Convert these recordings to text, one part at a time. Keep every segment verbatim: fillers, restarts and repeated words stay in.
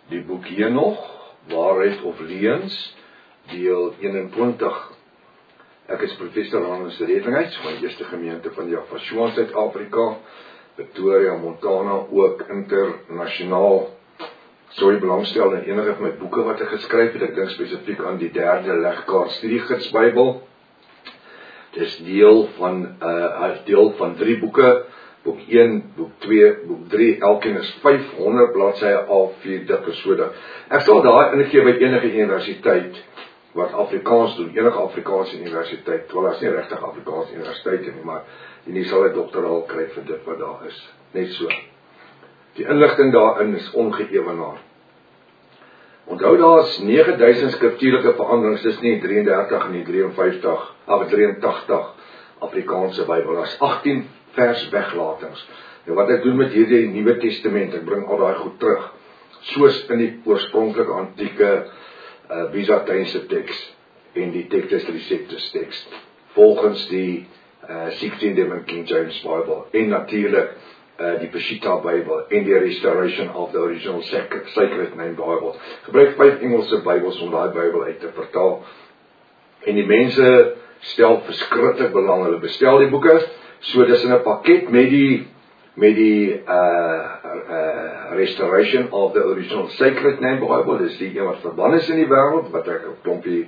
die boek Henog, Waarheid of Leuns, deel eenentwintig. Ek is professor Hannes Redlinghuyse van die eerste gemeente van Jaffa in Suid-Afrika, Pretoria, Montana, ook internasionaal. Sou jy belangstel in enige van my boeke wat ek geskryf het, ek dink spesifiek aan die derde legkaart studiegids Bybel. Dit is deel van, uh, deel van drie boeke, boek een, boek twee, boek drie, elkeen is vyfhonderd bladsye A vier dik so dat. Ek sal daar ingee by enige universiteit wat Afrikaans doen, enige Afrikaanse universiteit, wel as nie regtig Afrikaanse universiteit nie, maar die sal 'n doktoraal kry vir dit wat daar is, net so. Die inligting daarin is ongeëwenaar. Onthou daar is nege duisend skriftuurlike veranderings, dis nie drie en dertig en nie drie en vyftig, of drie en tagtig Afrikaanse Bybel, daar is agtien vers weglatings. En wat ek doen met hierdie Nuwe Testament, ek bring al daai goed terug, soos in die oorspronklike antieke uh, Byzantynse teks en die Textus Receptus teks, volgens die uh, sixteenth King James Bible, en natuurlik Uh, die Peshitta Bybel en die Restoration of the Original Sacred Name Bible. Gebruik vyf Engelse Bybels om daai Bybel uit te vertaal. En die mense stel verskriklik belang, hulle bestel die boeke, so dis in 'n pakket met die met die uh, uh, Restoration of the Original Sacred Name Bible, dis die een wat verbân is in die wêreld, wat ek 'n klompie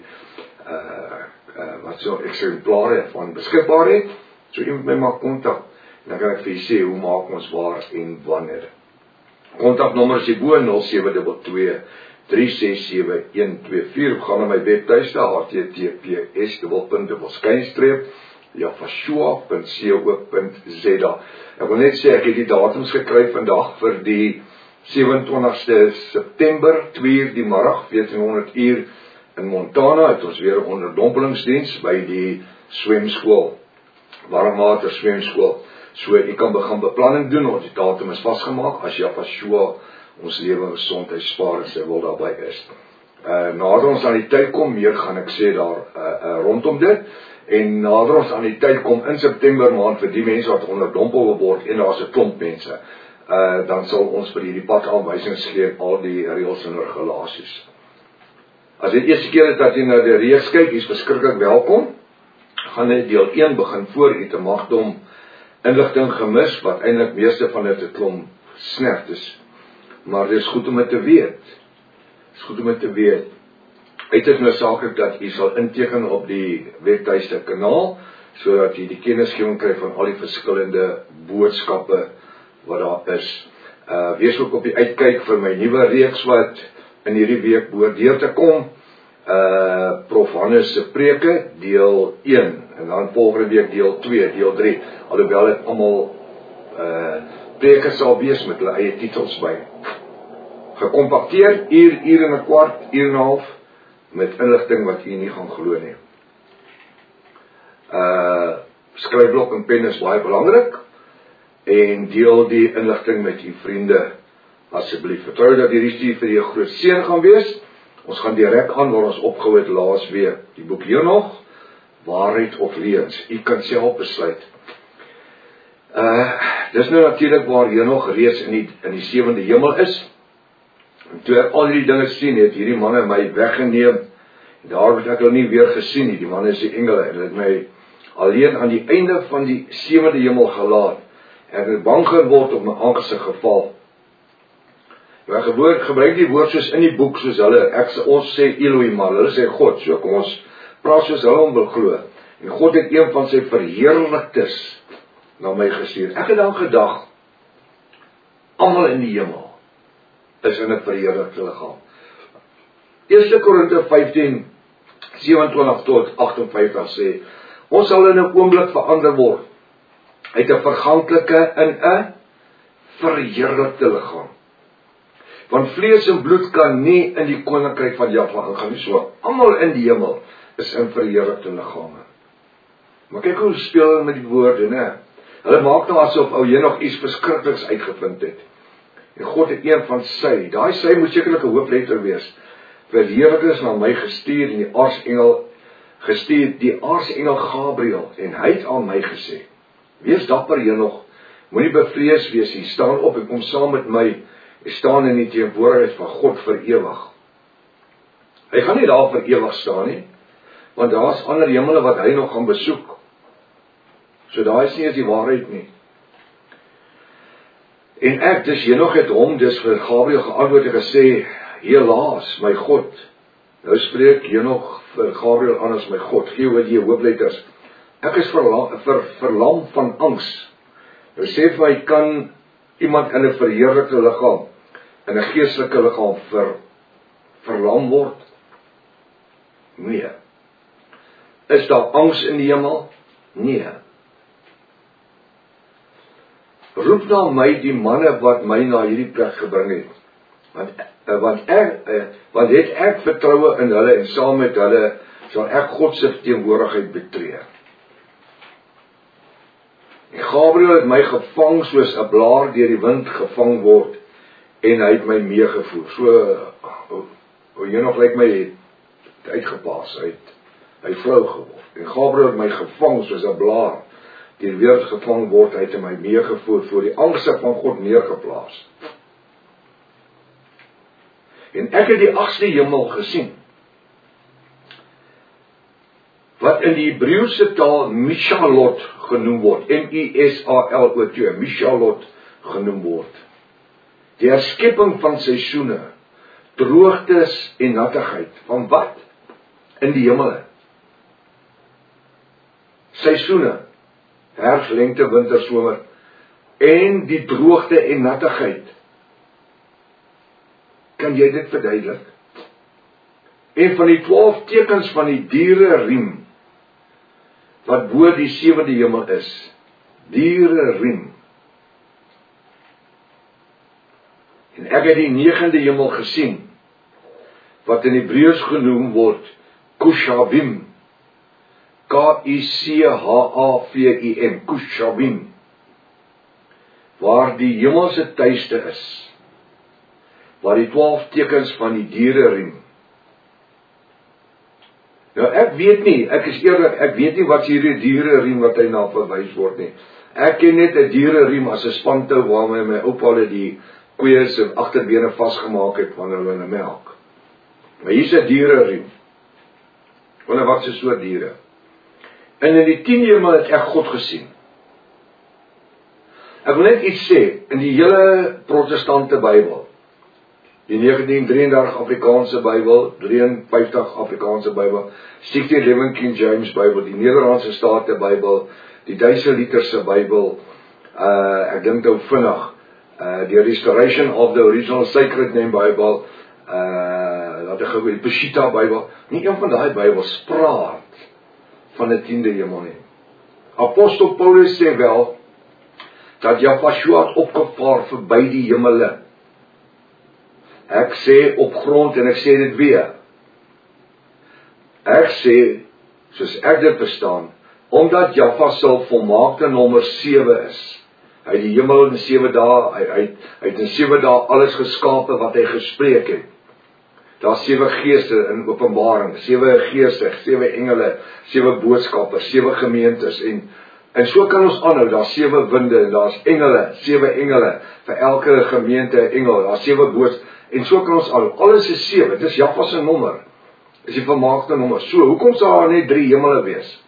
uh, uh, wat so eksemplare van beskikbaar het. So iemand my maak kontak. Dan kan ek vir jy sê hoe maak ons waar en wanneer. Kontaknommer is hierbo nul sewe twee twee, drie ses sewe, een twee vier. Gaan na my webtuiste h t t p s dubbelpunt dubbel skynstreep jaffa punt co punt z a. Ek wil net sê ek het die datums gekry vandag vir die sewe-en-twintigste September, twee uur die middag, veertien uur in Montana, het ons weer 'n onderdompelingsdiens by die swemskool, warmwater swemskool. So jy kan begin beplanning doen, want die datum is vasgemaak, as Jaffa ons lewe en gesondheid spaar en sy wil daarby is. Uh, nader ons aan die tyd kom, meer gaan ek sê daar uh, uh, rondom dit, en nader ons aan die tyd kom in September maand vir die mense wat onderdompel word, en daar is 'n klomp mense, uh, dan sal ons vir hierdie pad aanwysings gee, al die reëls en regulasies. As dit eerste keer is dat jy na die reeks kyk, is verskriklik welkom, gaan net deel een begin voor u te magdom, inligting gemis, wat eintlik meeste van dit 'n klomp snert is. Maar dit is goed om dit te weet. Dit is goed om dit te weet. Uiters noodsaaklik dat u sal inteken op die webtuiste kanaal, sodat u die kennisgewing kry van al die verskillende boodskappe wat daar is. Uh, wees ook op die uitkyk vir my nuwe reeks wat in hierdie week behoort deur te kom. Uh, Prof Hannes se preke, deel een, en dan volgende week deel twee, deel drie, alhoewel het allemaal uh, preke sal wees met hulle eie titels by. Gecompacteer, uur, uur en een kwart, uur en een half, met inligting wat jy nie gaan glo nie. Uh, skryfblok en pen is baie belangrik, en deel die inligting met jy vriende, asseblief. Vertrou dat hierdie studie vir jy groot seën gaan wees. Ons gaan direk aan waar ons opgehou het laas week. Die boek Henog, Waarheid of Leuns. U kan self besluit. Uh, dis nou natuurlik waar Henog reeds in die, in die sewende hemel is. En toe ek al die dinge sien, het hierdie manne my weggeneem. En daar het ek hulle nie weer gesien nie. Die manne is die engele. En het my alleen aan die einde van die sewende hemel gelaat. En ek het bang geword op my aangesig geval. Ek gebruik die woord soos in die boek, soos hulle, ek, ons sê Elohim, maar hulle sê God, so kom ons praat soos hulle om wil glo. En God het een van sy verheerliktes na my gestuur. Ek het dan gedag, almal in die hemel is in 'n verheerlikte liggaam. Eerste Korinte vyftien, sewe-en-twintig tot agt en vyftig sê, ons sal in 'n oomblik verander word, uit 'n verganklike in 'n verheerlikte liggaam. Want vlees en bloed kan nie in die koninkryk van Jaffa ingaan nie, so almal in die hemel is in verheerlikte liggame. Maar kyk hoe speel hulle met die woorde, né? Hulle maak nou asof ou Henog iets verskrikliks uitgevind het. En God het een van sy, daai sy moet sekerlik 'n hoofletter wees. Verheerlik is na my gestuur en die aartsengel gestuur, die aartsengel Gabriël, en hy het aan my gesê, wees dapper Henog, moenie bevrees wees nie, staan op en kom saam met my Hy staan in die teenwoordigheid van God vir ewig. Hy gaan nie daar vir ewig staan nie, want daar is ander hemele wat hy nog gaan besoek. So daar is nie eens die waarheid nie. En ek, dis Henog het hom, dus vir Gabriël geantwoord en gesê, helaas, my God. Nou spreek Henog vir Gabriël aan as my God, G O D hoofletters. Ek is verlam, ver, verlam van angs. Nou sê vir my, kan iemand in 'n verheerlikte liggaam, in 'n geestelike liggaam ver, verlam word? Nee. Is daar angs in die hemel? Nee. Roep na my die manne wat my na hierdie plek gebring het. Want, want, ek, want het ek vertroue in hulle en saam met hulle sal ek God se teenwoordigheid betree. En Gabriël het my gevang soos 'n blaar deur die wind gevang word en hy het my meegevoer. So, o, jy nog lyk my uitgepaas, hy het, hy flou geword. En Gabriël het my gevang soos 'n blaar deur die wind gevang word, hy het my meegevoer voor die aangesig van God neergeplaas. En ek het die agste hemel gesien, wat in die Hebreëse taal Mishalot genoem word, M I S A L O T, Mishalot genoem word. Die herskepping van seisoene, droogtes en nattigheid, van wat? In die hemele. Seisoene, herfs, lente, winter, somer, en die droogte en nattigheid. Kan jy dit verduidelik? En van die twaalf tekens van die diereriem, wat bo die sewende hemel is, diereriem. En ek het die negende hemel gesien, wat in Hebreëus genoem word, Kushavim, K U C H A V I M, Kushavim, waar die hemelse tuiste is, waar die twaalf tekens van die diereriem. Nou ek weet nie, ek is eerlik, ek weet nie wat hierdie diereriem wat hy na verwys word nie. Ek ken net 'n diereriem as 'n spantou waarmee my oupa hulle die koeie se agterbene vasgemaak het wanneer hulle hulle melk. Maar hier's 'n diereriem. Wanneer wat se soort diere? En in die tiende hemel het ek God gesien. Ek wil net iets sê, in die hele protestante Bybel, die negentien drieëndertig Afrikaanse Bybel, drieënvyftig Afrikaanse Bybel, sixty eleven King James Bybel, die Nederlandse State Bybel, die Duitse Literse Bybel, uh, ek dink nou vinnig, uh, die Restoration of the Original Sacred Name Bybel, uh, dat ek gou die Peshitta Bybel, nie een van daai Bybels praat van 'n tiende hemel nie. Apostel Paulus sê wel, dat Jahweh het opgevaar verby die hemele. Ek sê op grond en ek sê dit weer. Ek sê, soos ek dit verstaan, omdat Jahweh se volmaakte nommer sewe is. Hy het die hemel in sewe dae, hy, hy, hy het in sewe dae alles geskape wat hy gespreek het. Daar sewe geeste in Openbaring, sewe geeste, sewe engele, sewe boodskappers, sewe gemeentes en En so kan ons aanhou, daar sewe winde, daar's engele, sewe engele, vir elke gemeente engel, daar sewe boos, en so kan ons aanhou, alles is sewe, dit is Jahweh se nommer, is die volmaakte nommer, so, hoekom sal daar net drie hemele wees?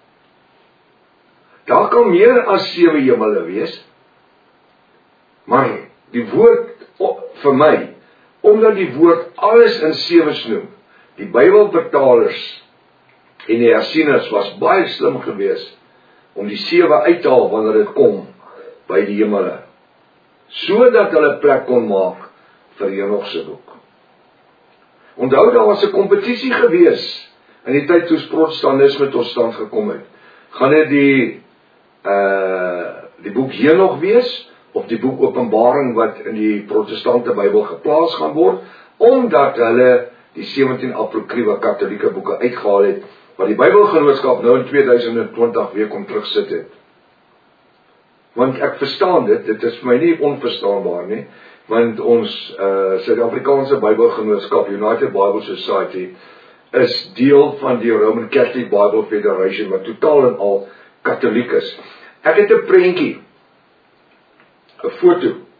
Daar kan meer as sewe hemele wees, maar die woord, vir my, omdat die woord alles in sewe noem, die Bybelvertalers en die hersieners was baie slim geweest, om die sewe uit te haal wanneer dit kom by die hemele, sodat hulle plek kon maak vir Henog se boek. Onthou, daar was 'n kompetisie gewees in die tyd toe protestantisme tot stand gekom het. Gaan dit die uh, die boek Henog wees, of die boek Openbaring wat in die protestante Bybel geplaas gaan word, omdat hulle die sewentien apokriewe katholieke boeke uitgehaal het, wat die Bybelgenootskap nou in tweeduisend twintig weer kom terugsit het. Want ek verstaan dit, dit is vir my nie onverstaanbaar nie, want ons uh, Suid-Afrikaanse Bybelgenootskap, United Bible Society, is deel van die Roman Catholic Bible Federation, wat totaal en al katholiek is. Ek het 'n prentjie, 'n foto,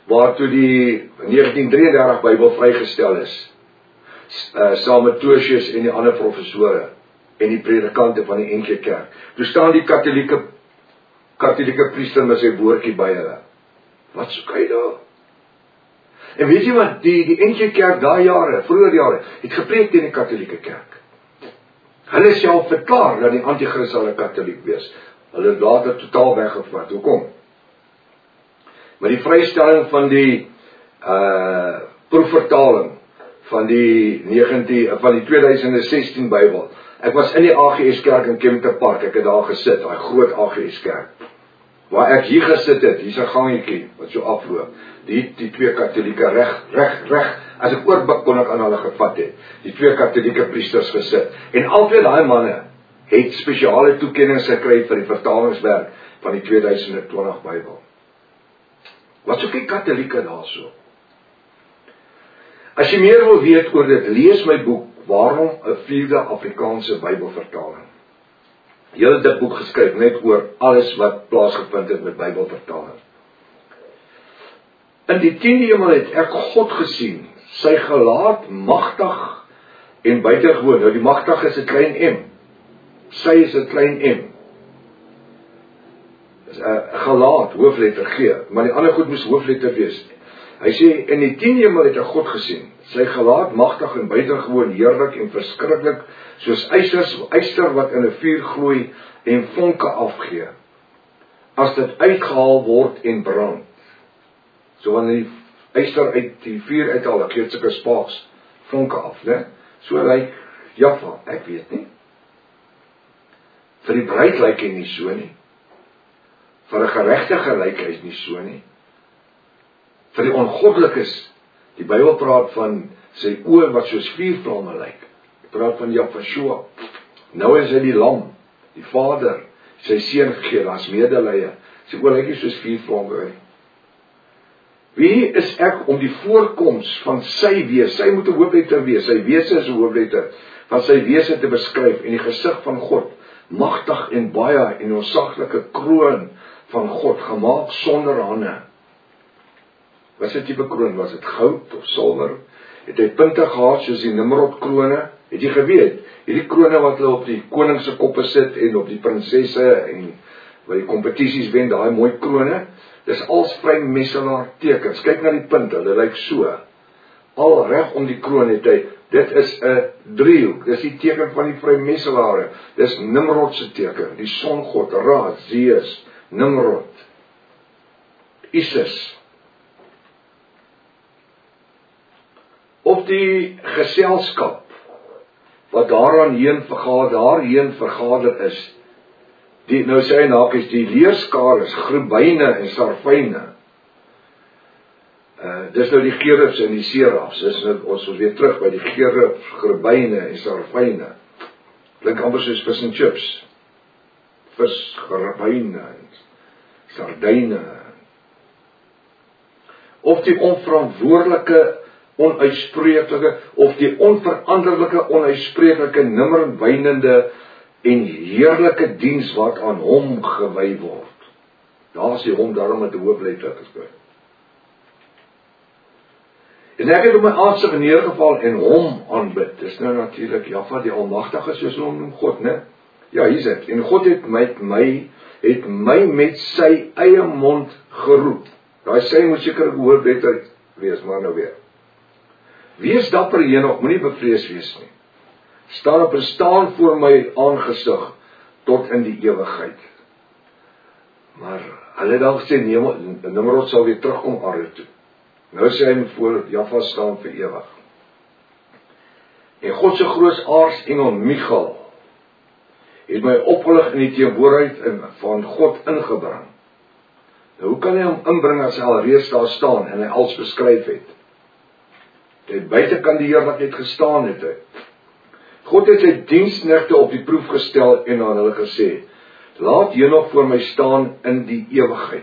waartoe die negentien drieëndertig Bybel vrygestel is, uh, saam met Tosius en die ander professore en die predikante van die N G Kerk. Toe staan die katholieke katholieke priester met sy woordjie by hulle. Wat soek hy daar? En weet jy wat, die, die N G Kerk daai jare, vroeger jare, het gepreek teen die katholieke kerk. Hulle self verklaar dat die antichrist sal 'n katholiek wees. Hulle het later totaal weggevat. Hoekom? Maar die vrystelling van die uh, proefvertaling van die negentien van die tweeduisend sestien Bybel. Ek was in die A G S Kerk in Kempton Park, ek het daar gesit, daai groot A G S Kerk. Waar ek hier gesit het, hier's 'n gangetjie wat so afloop. Die die twee katholieke reg reg reg as ek oorbuk kon ek aan hulle gevat het. Die twee katholieke priesters gesit. En albei daai manne het spesiale toekennings gekry vir die vertalingswerk van die tweeduisend twintig Bybel. Wat soek die katholieke daarso? As jy meer wil weet oor dit, lees my boek Waarom 'n vierde Afrikaanse Bybelvertaling. Jy het dit boek geskryf net oor alles wat plaasgevind het met Bybelvertaling. In die tiende hemel het ek God gesien, sy gelaat magtig en buitengewoon. Nou die magtig is 'n klein m. Sy is 'n klein m. Is 'n gelaat, hoofletter G, maar die ander goed moes hoofletter wees. Hy sê, in die tiende hemel het ek God gesien, sy gelaat magtig en buitengewoon heerlik en verskriklik, soos ysters, yster wat in 'n vuur gloei en vonke afgee, as dit uitgehaal word en brand. So wanneer die yster uit die vuur uithaal, dan gee dit sulke spaaks, vonke af, né? So lyk Jaffa, ek weet nie. Vir die bruid lyk hy nie so nie. Vir 'n geregtige lyk hy nie so nie. Vir die ongoddelikes, die Bybel praat van sy oë wat soos vuurvlamme lyk. Hy praat van Jaffa. Nou is hy die lam, die Vader, sy seun gegee, daar's medelee. Sy oë lyk nie soos vuurvlamme nie. Wie is ek om die voorkoms van sy wees, sy moet 'n hoofletter wees, sy wese is 'n hoofletter, van sy wese te beskryf, en die gesig van God, magtig en baie, en onsaglike kroon van God, gemaak sonder hande. Wat is die tipe kroon? Was dit goud of silwer? Het hy punte gehad soos die Nimrod krone? Het jy geweet, hierdie krone wat hulle op die koning se koppe sit en op die prinsesse en wat die kompetisies wen, daai mooi krone, dis als vrymesselaar tekens. Kyk na die punte, hulle lyk so. Al reg om die kroon het hy, dit is 'n driehoek, dis die teken van die vrymeselare. Dis Nimrod se teken, die songod, Ra, Zeus, Nimrod, Isis. Of die geselskap wat daaraan heen vergader, daarheen vergader is. Die, nou sê hy naak is die leerskares, Chrubyne en Sarfyne. Uh, dis nou die gerubs en die serafs. Dis nou, ons ons weer terug by die gerubs, Chrubyne en Sarfyne. Klink amper soos vis en chips. Vis, Chrubyne en sardyne. Of die onverantwoordelike, onuitspreeklike, of die onveranderlike, onuitspreeklike, nimmer wynende en heerlike diens wat aan hom gewy word. Daar is die hom daarom met 'n hoofletter geskryf. En ek het op my aansig neergeval en hom aanbid. Dis nou natuurlik Jaffa die Almagtige, soos hom noem God, né? Ja, hier is dit. En God het my, my, het my met sy eie mond geroep. Daai sy moet seker 'n hoofletter wees, maar nou weer. Wees dapper Henog, moenie bevrees wees nie. Staan op en staan voor my aangesig tot in die ewigheid. Maar hulle dan gesê, nee, Nimrod sal weer terugkom aarde toe. Nou sê hy voor Jaffa staan vir ewig. En God se grootaardsengel Michael het my opgelig in die teenwoordigheid van God ingebring. Nou hoe kan hy hom inbring as hy al reeds daar staan en hy alles beskryf het? Hy het buitekant die heerlikheid gestaan het hy. God het sy diensknegte op die proef gestel en aan hulle gesê, laat Henog voor my staan in die ewigheid.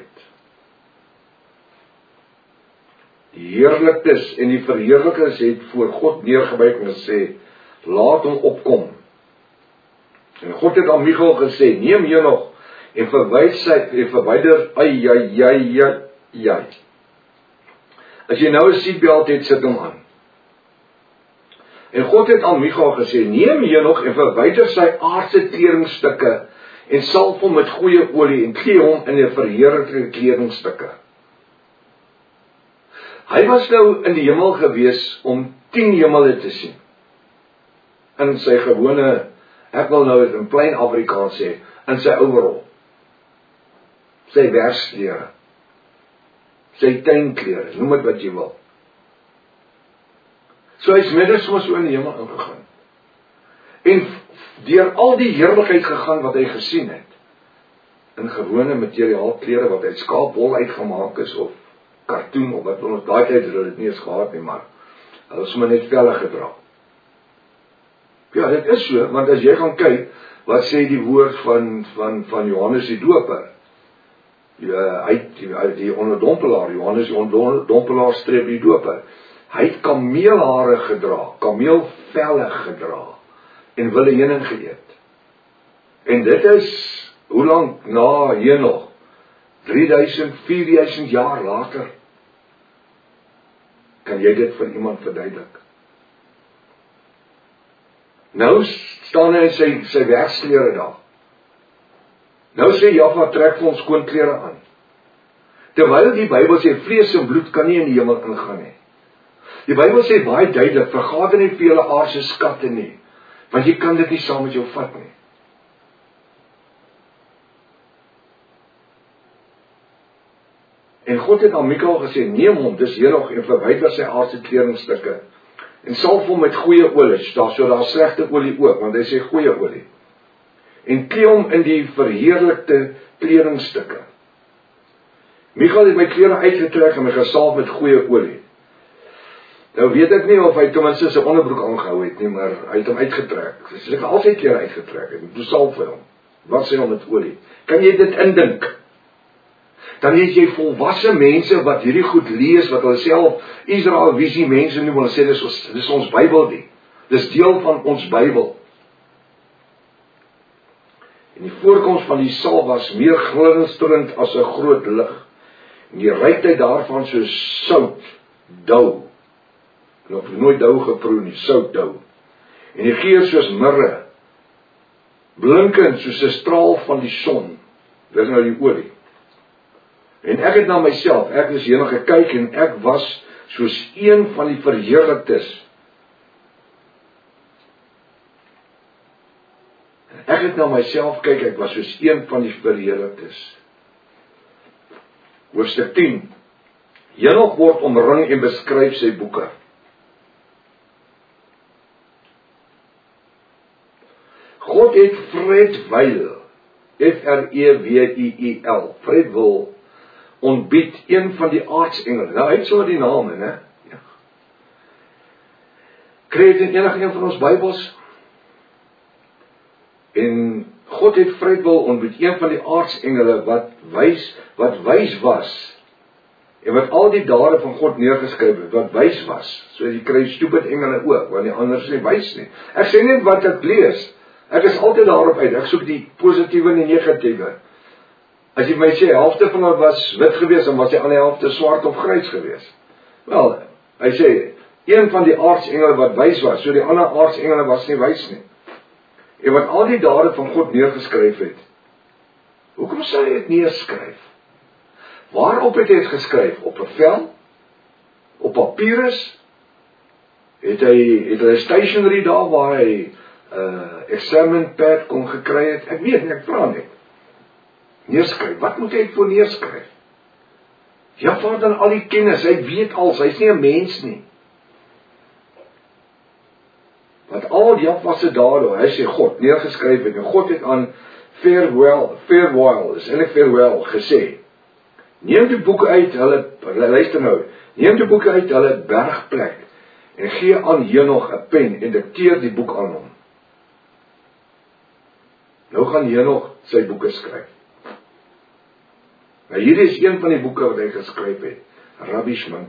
Die heerliktes en die verheerliktes het voor God neergebuig en gesê, laat hom opkom. En God het aan Michael gesê, neem Henog en verwys sy en verwyder ai ai ai ai. As jy nou 'n seatbelt het, sit hom aan. En God het aan Micha gesê, neem Henog en verwyder sy aardse kledingstukke en salf hom met goeie olie en klee hom in 'n verheerlikte kledingstukke. Hy was nou in die hemel gewees om tien hemele te sien. In sy gewone, ek wil nou in plain Afrikaans sê, in sy overall. Sy werksklere. Sy tuinklere, noem dit wat jy wil. So hy's middag soms so in die hemel ingegaan. En deur al die heerlikheid gegaan wat hy gesien het, in gewone materiaal klere wat uit skaapwol uitgemaak is, of kartoen, of wat ons daai tyd het hulle dit nie eens gehad nie, maar hulle het sommer net velle gedra. Ja, dit is so, want as jy gaan kyk, wat sê die woord van, van, van Johannes die Doper, ja, hy, die, die onderdompelaar, Johannes die onderdompelaar streep die Doper, hy het kameelhare gedra, kameelvelle gedra, en wille heuning geëet. En dit is, hoe lang na Henog? drie duisend, vier duisend jaar later. Kan jy dit vir iemand verduidelik? Nou staan hy in sy, sy werksklere daar. Nou sê Jaffa, trek vir ons skoon klere aan. Terwyl die Bybel sê, vlees en bloed kan nie in die hemel ingaan nie. Die Bybel sê baie duidelik, vergader nie vir julle aardse skatte nie, want jy kan dit nie saam met jou vat nie. En God het aan Micha gesê, neem hom, dis Henog, en verwyder sy aardse kledingstukke, en salf hom met goeie olie, daar so daar slegte olie ook, want hy sê goeie olie, en klee hom in die verheerlikte kledingstukke. Micha het my klere uitgetrek en my gesalf met goeie olie. Nou weet ek nie of hy ten minste sy onderbroek aangehou het nie, maar hy het hom uitgetrek. Hy het al sy klere uitgetrek en toe salf hy hom. Wat sê hom met olie? Kan jy dit indink? Dan het jy volwasse mense wat hierdie goed lees, wat hulle self Israel visie mense noem, hulle sê dis ons, dis ons Bybel die. Dis deel van ons Bybel. En die voorkoms van die salf was meer glinsterend as 'n groot lig. En die rykheid daarvan soos sout, dou. En of nooit dou geproe nie, sout dou. En die geur soos mirre, blinkend soos 'n straal van die son. Dis nou die olie. En ek het na myself, ek is Henog gekyk en ek was soos een van die verheerliktes. Ek het na myself kyk, ek was soos een van die verheerliktes. Hoofstuk tien. Henog word omring en beskryf sy boeke. God het Fred Weil, F R E W I I L, Fred Weil, ontbied een van die aartsengele. Nou, hy het so die name, né? Ja. Kry dit in enige een van ons Bybels? En God het Fred Weil ontbied een van die aartsengele wat wys, wat wys was, en wat al die dade van God neergeskryf het, wat wys was. So jy kry stupid engele ook, want die ander sê wys nie. Ek sê net wat ek lees. Ek is altyd daarop uit, ek soek die positiewe en die negatiewe. As jy my sê, helfte van hulle was wit gewees, dan was die ander helfte swart of grys gewees. Wel, hy sê, een van die aartsengele wat wys was, so die ander aartsengele was nie wys nie. En wat al die dade van God neergeskryf het, hoekom sou hy dit neerskryf? Waarop het hy het geskryf? Op 'n vel? Op papyrus? Het hy, het hy stationery daar waar hy uh, examine pad kon gekry het? Ek weet nie, ek vra net. Neerskryf, wat moet hy voor neerskryf? Ja, vader dan al die kennis, hy weet alles, hy is nie 'n mens nie. Wat al die afwasse dade, hy sê God, neergeskryf het, en God het aan Farewell, Farewell, is eintlik Farewell, gesê, neem die boeke uit, hulle, luister nou, neem die boeke uit hulle bergplek, en gee aan Henog 'n pen, en dikteer die boek aan hom. Nou gaan Henog sy boeke skryf. Nou hier is een van die boeke wat hy geskryf het, Rabbi Shimon.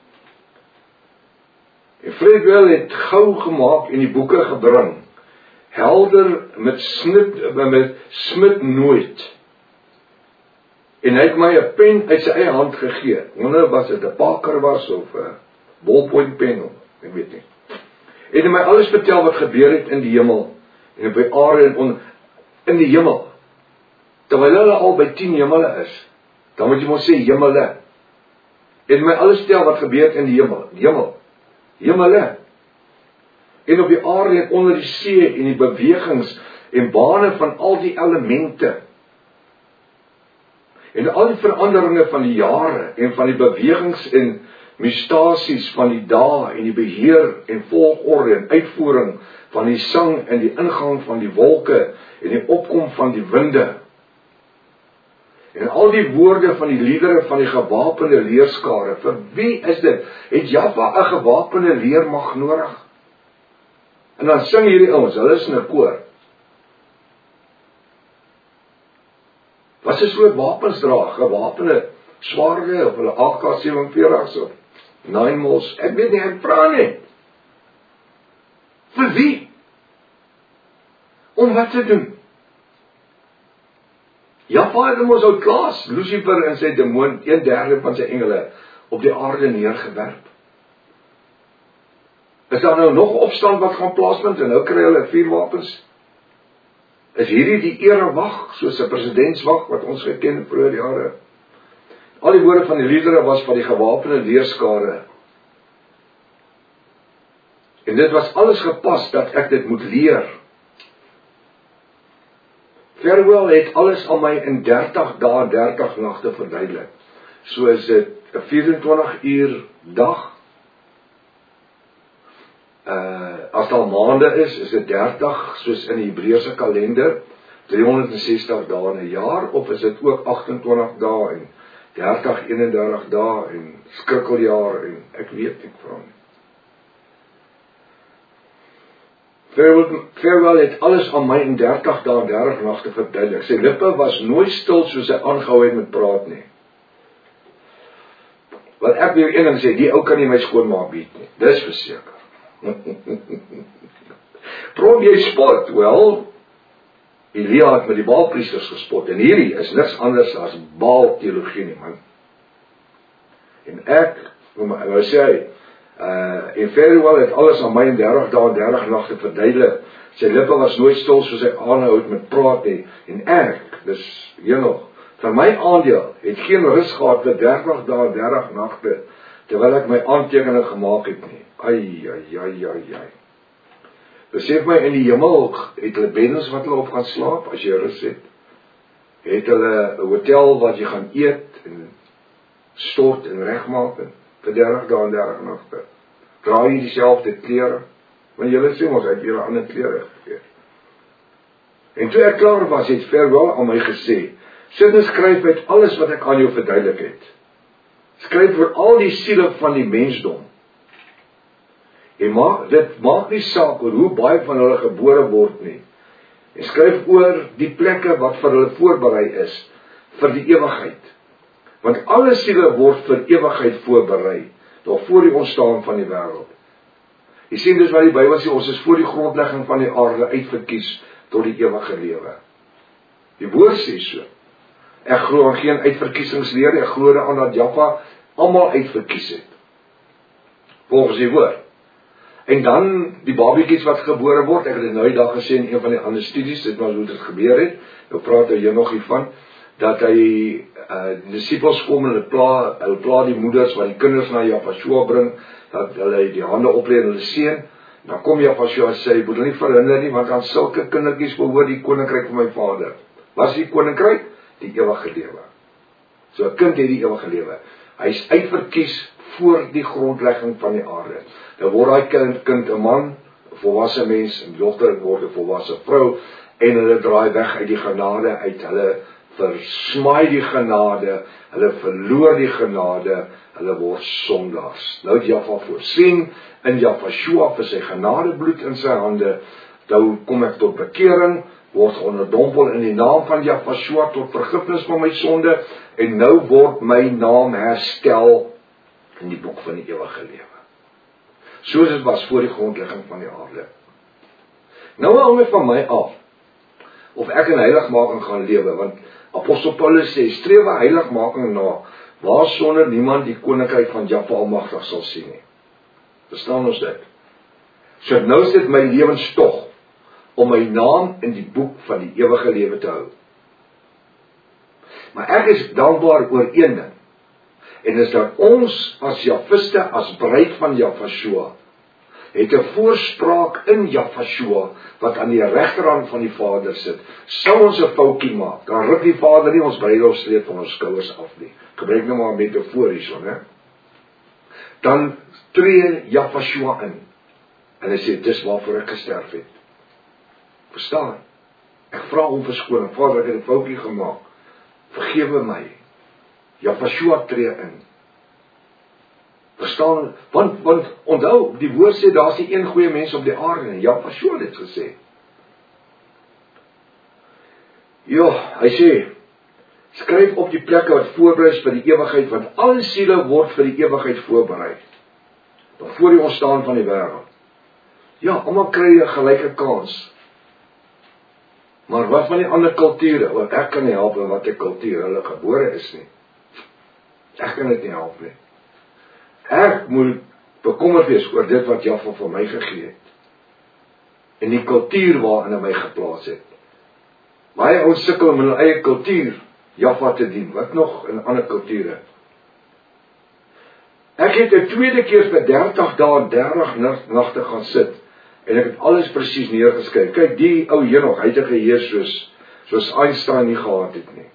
En Fred Weil het gou gemaak en die boeke gebring, helder met snit, met smit nooit. En hy het my 'n pen uit sy eie hand gegee. Wonder was dit 'n Parker was of 'n ballpoint pen, ek weet nie. En hy het my alles vertel wat gebeur het in die hemel en op die aarde en on, in die hemel. Terwyl hulle al by tien hemele is, dan moet jy mos sê hemele. En my alles vertel wat gebeur het in die hemel, die hemel, hemele. En op die aarde en onder die see en die bewegings en bane van al die elemente. En al die veranderinge van die jare en van die bewegings en mutasies van die dae en die beheer en volgorde en uitvoering van die sang en die ingang van die wolke en die opkom van die winde. En al die woorde van die liedere van die gewapende leerskare. Vir wie is dit? Het Jaffa 'n gewapende leermag nodig? En dan sing hierdie ouens, hulle is in 'n koor. Wat is soort wapens dra? Gewapende swaarde of hulle A K sewenveertigs of nine mils? Ek weet nie, ek vra nie. Vir wie? Om wat te doen? Jaffa het hom ons ou Klaas, Lucifer en sy demoon, een derde van sy engele, op die aarde neergewerp. Is daar nou nog opstand wat gaan plaasvind en nou kry hulle vuurwapens? Is hierdie die erewag, soos 'n presidentswag wat ons geken het vroeër jare? Al die woorde van die liedere was van die gewapende leerskare. En dit was alles gepas dat ek dit moet leer. Verwel het alles aan my in dertig dae, dertig nagte verduidelik. So is dit 'n vyf-en-twintig uur dag. Uh, as daar maande is, is dit dertig, soos in die Hebreëse kalender, driehonderdsestig dae in 'n jaar, of is dit ook agt-en-twintig dae en dertig, eenendertig dae en skrikkeljaar en ek weet nie vra nie. Farewell het alles aan my in dertig dae, dertig nagte verduidelik. Sy lippe was nooit stil soos hy aangehou het met praat nie. Wat ek weer een ding sê, die ou kan nie my skoonmaak beat nie. Dis verseker. Probeer jy spot? Wel, Elia het met die Baalpriesters gespot, en hierdie is niks anders as Baal teologie nie, man. En ek, wat sê hy, uh, en Farewell het alles aan my in dertig dae, dertig nagte verduidelik. Sy lippe was nooit stil soos hy aanhou het met praat nie, en ek, dis hier nog, vir my aandeel, het geen rus gehad vir dertig dae, dertig nagte, terwyl ek my aantekening gemaak het nie. Ai, ai, ai, ai, ai. Besef my, in die hemel het hulle beddens wat hulle op gaan slaap, as jy rus het. Het hulle 'n hotel wat jy gaan eet, en stort en regmaak, en vir dertig dae en dertig nagte. Dra jy dieselfde klere, want julle sê ons uit julle ander klere gegee. En toe ek klaar was, het Farewell aan my gesê, sit en skryf uit alles wat ek aan jou verduidelik het. Skryf vir al die siele van die mensdom. En maak, dit maak nie saak oor hoe baie van hulle gebore word nie. En skryf oor die plekke wat vir hulle voorberei is, vir die ewigheid. Want alle siele word vir ewigheid voorberei, nog voor die ontstaan van die wêreld. Jy sien dus wat die Bybel sê, ons is voor die grondlegging van die aarde uitverkies tot die ewige lewe. Die woord sê so. Ek glo aan geen uitverkiesingsleer, ek glo aan dat Jaffa almal uitverkies het. Volgens die woord. En dan die babiekies wat gebore word, ek het dit nou die dag gesê in een van die ander studies, dit was hoe dit gebeur het, nou praat hy hier nog hiervan, dat hy, uh, die disciples kom en hulle pla, hulle pla die moeders wat die kinders na Jaffa bring, dat hulle die hande oplee en hulle seën, dan kom Jaffa en sê, moet hulle nie verhinder nie, want aan sulke kindertjies behoort die koninkryk van my vader. Wat is die koninkryk? Die ewige lewe. So 'n kind het die ewige lewe. Hy is uitverkies voor die grondlegging van die aarde. Dan word hy kind, kind 'n man, 'n volwasse mens, 'n dogter word 'n volwasse vrou, en hulle draai weg uit die genade uit, hulle versmaai die genade, hulle verloor die genade, hulle word sondaars. Nou het Jaffa voorsien, in Jaffa vir sy genadebloed in sy hande, nou kom ek tot bekering, word onderdompel in die naam van Jaffa tot vergifnis van my sonde, en nou word my naam herstel in die boek van die ewige lewe. Soos het was voor die grondlegging van die aarde. Nou hang dit van my af, of ek in heiligmaking gaan lewe, want Apostel Paulus sê, streef heiligmaking na, waar sonder niemand die koninkryk van Jahwe Almagtig sal sien nie. Verstaan ons dit? So nou is dit my lewenstog, om my naam in die boek van die ewige lewe te hou. Maar ek is dankbaar oor een ding, en is dat ons as Jahwiste, as bruid van Jahweshua, het 'n voorspraak in Jahweshua, wat aan die regterhand van die Vader sit. Sou ons 'n foutjie maak, dan ruk die Vader nie ons bruilofsleep van ons skouers af nie. Gebruik nou maar 'n metafoor hierso, né? Dan tree Jahweshua in, en hy sê, dis waarvoor ek gesterf het. Verstaan? Ek vra om verskoning, Vader, ek het 'n foutjie gemaak. Vergewe my. Jahweshua tree in. Verstaan? Want, want onthou, die woord sê, daar is nie een goeie mens op die aarde nie. Jahweshua het gesê. Ja, hy sê, skryf op die plekke wat voorberei is vir die ewigheid, want al siele word vir die ewigheid voorberei. Voor die ontstaan van die wêreld. Ja, almal kry 'n gelyke kans. Maar wat van die ander kulture, want ek kan nie help in wat die kultuur hulle gebore is nie. Ek kan dit nie help nie. Ek moet bekommerd wees oor dit wat Jahwe vir my gegee het. En die kultuur waarin hy my geplaas het. Baie ouens sukkel om hulle eie kultuur Jahwe te dien, wat nog in ander kulture. Ek het 'n tweede keer vir dertig dae en dertig nagte gaan sit, en ek het alles presies neergeskryf. Kyk, die ou Henog, hy het 'n geheue soos, soos Einstein nie gehad het nie.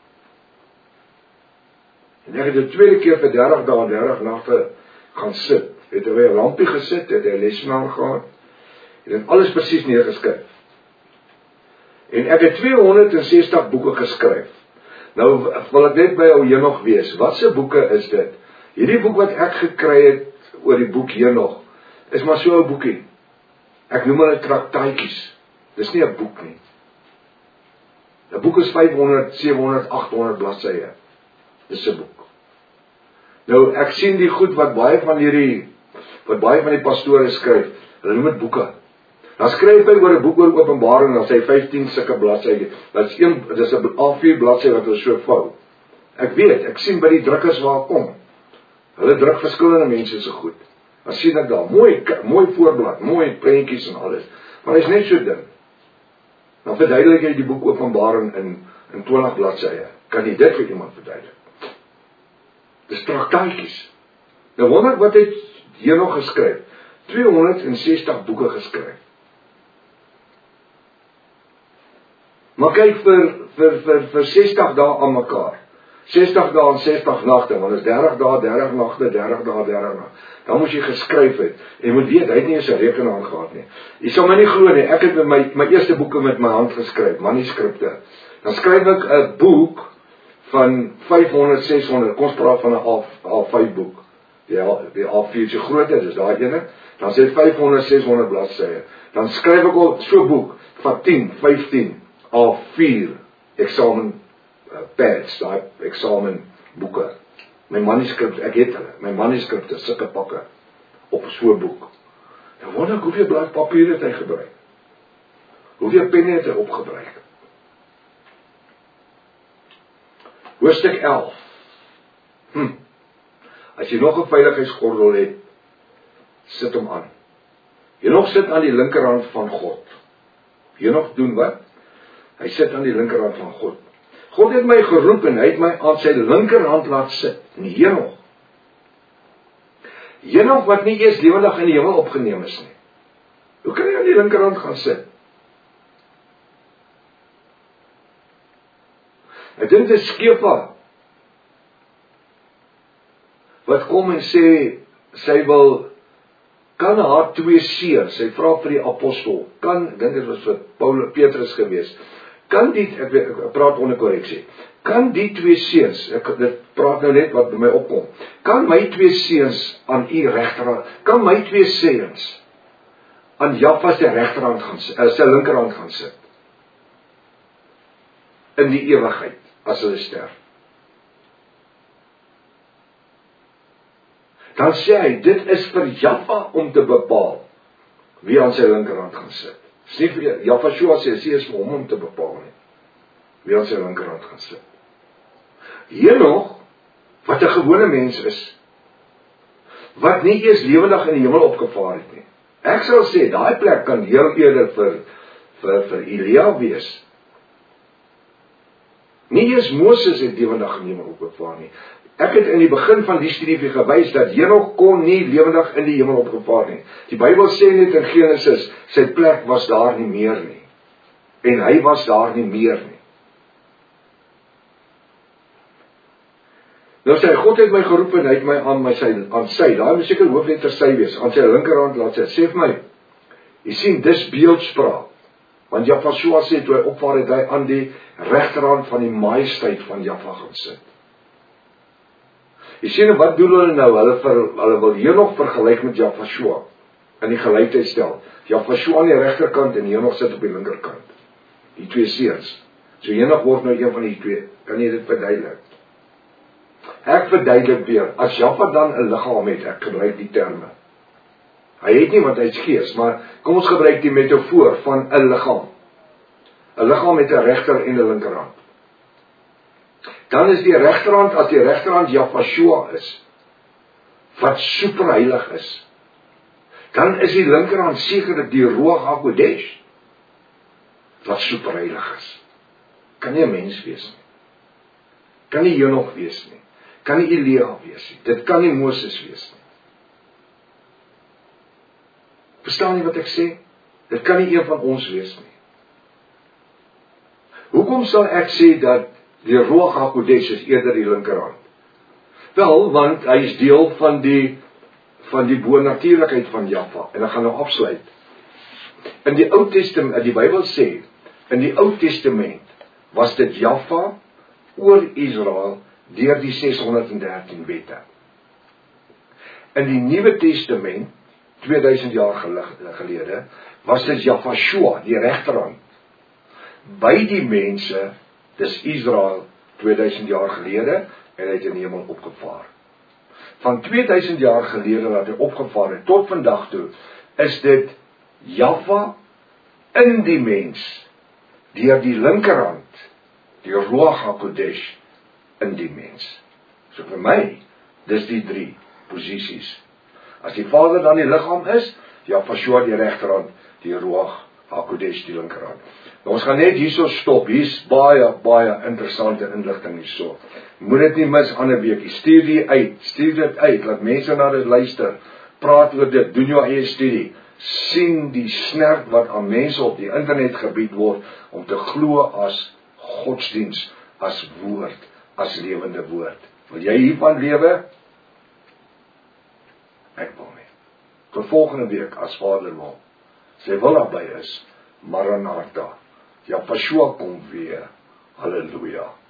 En ek het 'n tweede keer vir dertig dae en dertig nagte gaan sit, het hy 'n lampie gesit, het hy 'n lesenaar gehad, en het alles presies neergeskryf. En ek het tweehonderdsestig boeke geskryf. Nou wil ek net by ou Henog wees, wat se boeke is dit? Hierdie boek wat ek gekry het oor die boek Henog, is maar so 'n boekie. Ek noem hulle traktaatjies. Dis nie 'n boek nie. 'n Boek is vyfhonderd, sewehonderd, agthonderd bladsye. Dis 'n boek. Nou ek sien die goed wat baie van hierdie wat baie van die pastore skryf, hulle noem dit boeke. Dan skryf hy oor 'n boek oor Openbaring, dan sê hy vyftien sulke bladsye. Dit's een dis 'n A vier bladsy wat ons so vou. Ek weet, ek sien by die drukkers waar ek kom. Hulle druk verskillende mense se goed. Dan sien ek daar, mooi, mooi voorblad, mooi prentjies en alles. Maar hy's net so ding. Dan verduidelik hy die boek Openbaring in, in twintig bladsye. Kan jy dit vir iemand verduidelik? Dis traktaatjies. Nou wonder wat het Henog geskryf? tweehonderdsestig boeke geskryf. Maar kyk vir, vir, vir, vir sestig dae aan mekaar. sestig dae en sestig nagte, want is dertig dae, dertig nagte, dertig dae, dertig nagte. Dan moet jy geskryf het. En jy moet weet, hy het nie eens 'n rekenaar gehad nie. Jy sal my nie glo nie, ek het met my, my eerste boeke met my hand geskryf, manuskripte. Dan skryf ek 'n boek van vyfhonderd, seshonderd, kom ons praat van 'n A vyf boek. Ja, die A vier so groot is, is daai ene. Dan sê vyfhonderd, seshonderd bladsye. Dan skryf ek al so 'n boek van tien, vyftien, A vier eksamen uh, pads, daai eksamen boeke. My manuskripte, ek het hulle, my manuskripte, sulke pakke op so 'n boek. Nou wonder ek hoeveel blad papier het hy gebruik? Hoeveel penne het hy opgebruik? Hoofstuk elf. Hm. As jy nog 'n veiligheidsgordel het, sit hom aan. Jy nog sit aan die linkerhand van God. Jy nog doen wat? Hy sit aan die linkerhand van God. God het my geroep en hy het my aan sy linkerhand laat sit. En Henog. Henog wat nie eers lewendig in die hemel opgeneem is nie. Hoe kan hy aan die linkerhand gaan sit? Ek dink dit is Skefa wat kom en sê sy wil kan haar twee seuns, sy vra vir die apostel, kan, ek dink dit was vir Paulus Petrus gewees. Kan die ek, ek praat onder korreksie. Kan die twee seuns, ek dit praat nou net wat by my opkom. Kan my twee seuns aan u regterhand, kan my twee seuns aan Jahwe se regterhand gaan sit, uh, sy linkerhand gaan sit. In die ewigheid as hulle sterf. Dan sê hy, dit is vir Jahwe om te bepaal wie aan sy linkerhand gaan sit. Dis nie vir Jahwe sê, sê is vir hom om te bepaal nie. wie aan sy linkerhand gaan sit. Henog, wat 'n gewone mens is, wat nie eers lewendig in die hemel opgevaar het nie. Ek sal sê, daai plek kan heel eerder vir, vir, vir Elia wees. Nie eers Moses het lewendig in die hemel opgevaar nie. Ek het in die begin van die studie vir gewys, dat Henog kon nie lewendig in die hemel opgevaar nie. Die Bybel sê net in Genesis, sy plek was daar nie meer nie. En hy was daar nie meer nie. Nou sê hy, God het my geroep en hy het my aan my sy, aan sy, daar moet seker hoofletter sy wees, aan sy linkerhand laat sy, sê vir my, jy sien, dis beeldspraak, want Jahweh sê, toe hy opvaar het hy aan die regterhand van die majesteit van Jahweh gaan sit. Jy sien, wat doen hulle nou, hulle, ver, hulle wil hier nog vergelyk met Jahweh, in die gelijkheid stel, Jahweh aan die regterkant en hier nog sit op die linkerkant, die twee seuns, so hier nog word nou een van die twee, kan jy dit verduidelik? Ek verduidelik weer, as Jahweh dan 'n liggaam het, ek gebruik die terme. Hy het nie, want hy is gees, maar kom ons gebruik die metafoor van 'n liggaam. 'n Liggaam met 'n regter en 'n linkerhand. Dan is die regterhand, as die regterhand Jahweh is, wat superheilig is, dan is die linkerhand sekerlik die Ruach HaKodesh, wat superheilig is. Kan nie 'n mens wees nie. Kan nie Henog wees nie. Kan nie Elia wees nie. Dit kan nie Moses wees nie. Verstaan jy wat ek sê? Dit kan nie een van ons wees nie. Hoekom sal ek sê dat die Ruach HaKodesh is eerder die linkerhand? Wel, want hy is deel van die van die bonatuurlikheid van Jahweh. En ek gaan nou afsluit. In die Ou Testament, die Bybel sê, in die Ou Testament was dit Jahweh oor Israel deur die ses honderd en dertien wette. In die Nuwe Testament, tweeduisend jaar gelede, was dit Jahweh, die regterhand, by die mense, dis Israel, tweeduisend jaar gelede, en hy het in die hemel opgevaar. Van tweeduisend jaar gelede, wat hy opgevaar het, tot vandag toe, is dit Jahweh in die mens, deur die linkerhand, die Ruach HaKodesh, in die mens. So vir my, dis die drie posisies. As die Vader dan die liggaam is, Jahweh die regterhand, die Ruach HaKodesh die linkerhand. Nou, ons gaan net hierso stop, hier's baie, baie interessante inligting hierso. Moet dit nie mis ander week, stuur die uit, stuur dit uit, laat mense na dit luister, praat oor dit, doen jou eie studie, sien die snerp wat aan mense op die internet gebied word, om te glo as godsdiens, as woord, as lewende woord. Wil jy hiervan lewe? Ek wil nie. Tot volgende week, as Vader wil. Sy wil naby is, Maranatha. Jahweh kom weer. Halleluja.